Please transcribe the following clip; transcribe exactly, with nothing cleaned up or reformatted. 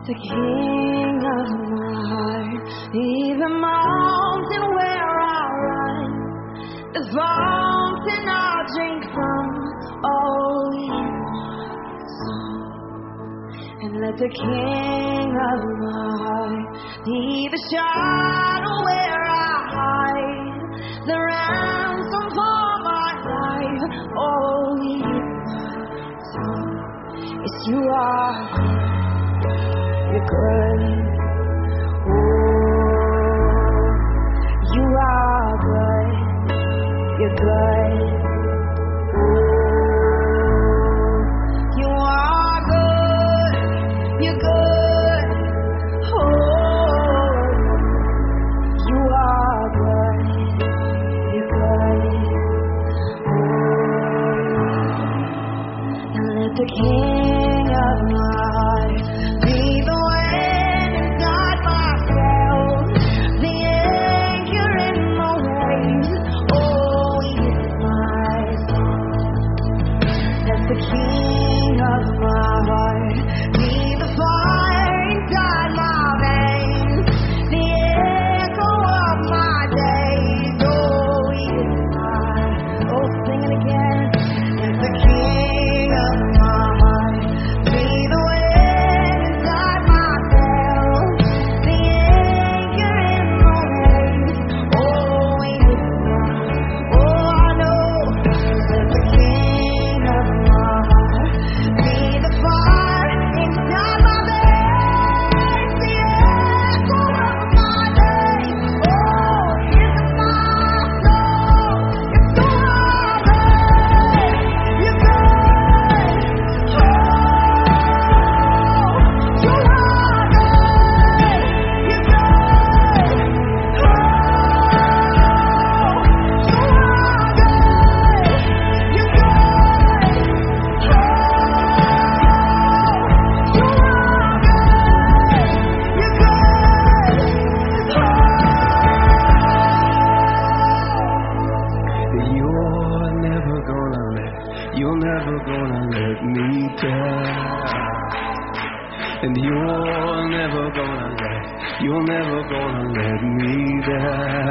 the king of my heart. The mountain where I run, the fountain I drink from, only song. And let the king of my heart be the shadow where I hide, the ransom for my life, only song. Yes, you are good, you're good. Oh, you are good, you're good. Oh, you are good, you're good. Oh, you are good, you're good. Oh, and let the king of my heart be the wind inside my sails, the anchor in the waves. Oh, he is my song. Let the king of my heart be the fire inside my veins, the echo of my days. Oh, he is my, oh, sing it again. Let the king of my heart be the wind inside my sails, the anchor in the waves. Oh, he is mine. Oh, I know. Let the king of my heart be the fire inside my veins, the echo of my days. Oh, he is my soul. Yes, you are good. You're good. Oh, you are good. You're good. Oh, you are good. You're good. Oh, you are good. You're good. You're never gonna let, you're never gonna let me down. And you're never gonna let, you're never gonna let me down.